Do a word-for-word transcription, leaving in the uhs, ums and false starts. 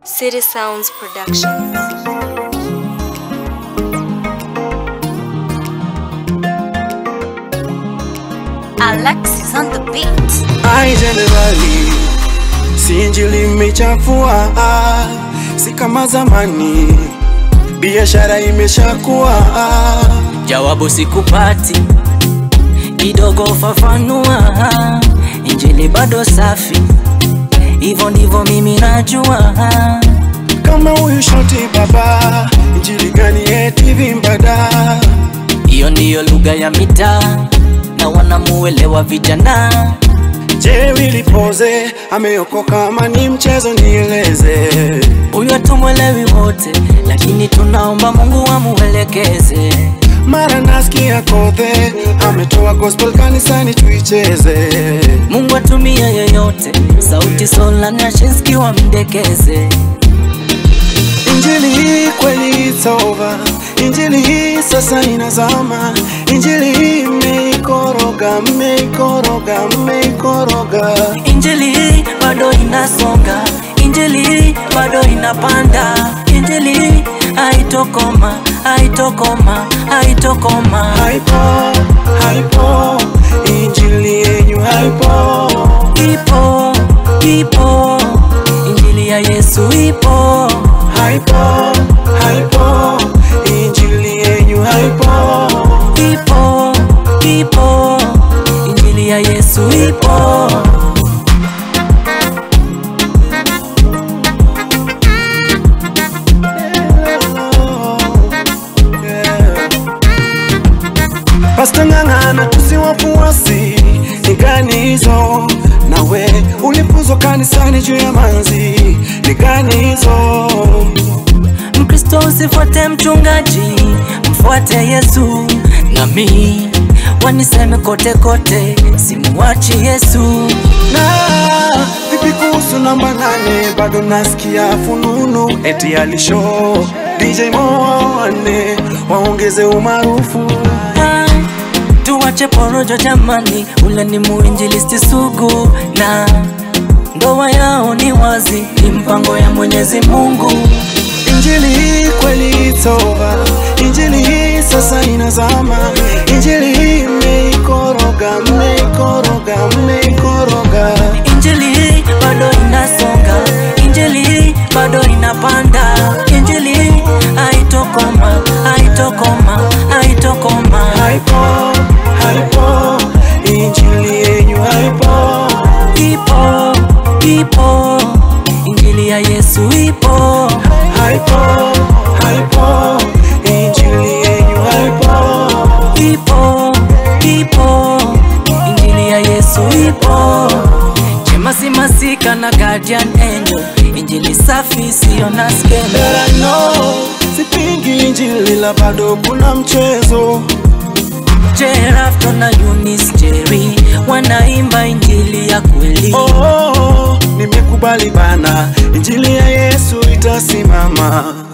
City Sounds Productions. Alexis on the beat. I generally si injili imechafua, si kama zamani, biashara imeshakuwa. Jawabu sikupati, kidogo fafanua. Injili bado safi, hivyo ndivyo mimi najua. Kama huyu shoti baba, injili gani eti vimbada? Hiyo ndiyo lugha ya mitaa na wanamuelewa vijana. Je, Willy Pose ameokoka ama ni mchezo? Nieleze. Huyu hatumwelewi wote, lakini tunaomba Mungu amuelekeze. Mara nasikia Kothe ametoa gospel kanisani tuicheze. Mungu atumia yeyote, sauti Sola na Shinski wamdekeze. Injili hii kweli it's over, injili hii sasa inazama. Injili hii meikoroga, meikoroga, meikoroga. Injili hii bado inasonga, injili hii bado inapanda. Injili hii haitokoma, haitokoma, haitokoma. Haipo, haipo, injili yenyu haipo. Ipo, ipo, injili ya Yesu ipo. Haipo, haipo, injili yenyu haipo. Ipo, ipo, injili ya Yesu ipo. Pastor ngangana tusiwafuasi, ni gani hizo? Nawe ulipuzwa kanisani juu ya manzi, ni gani hizo? Mkristo usifuate mchungaji, mfuate Yesu. Nami waniseme kote kote, simuachi Yesu. Na vipi kuhusu namba nane? Bado nasikia fununu eti alisho D J Moane waongeze umaarufu. Tuwache porojo jamani, ule ni muinjilisti sugu, na ndoa yao ni wazi, ni mpango ya Mwenyezi Mungu. Injili hii kweli it's over, injili hii sasa inazama. Injili hii meikoroga, meikoroga, meikoroga. Injili hii bado inasonga, injili hii bado inapanda. Injili hii haitokoma, haitokoma, haitokoma. Haipo, haipo, injili yenyu haipo. Ipo, ipo, injili ya Yesu ipo. Haipo, haipo, injili yenyu haipo. Ipo, ipo, injili ya Yesu ipo. Chemasi Masika na Guardian Angel, injili safi sio na skendo. No, sipingi injili la bado kuna mchezo. Jerafto na Eunice Jerry wanaimba injili ya kweli. Oh, oh, oh, nimekubali bana, injili ya Yesu itasimama.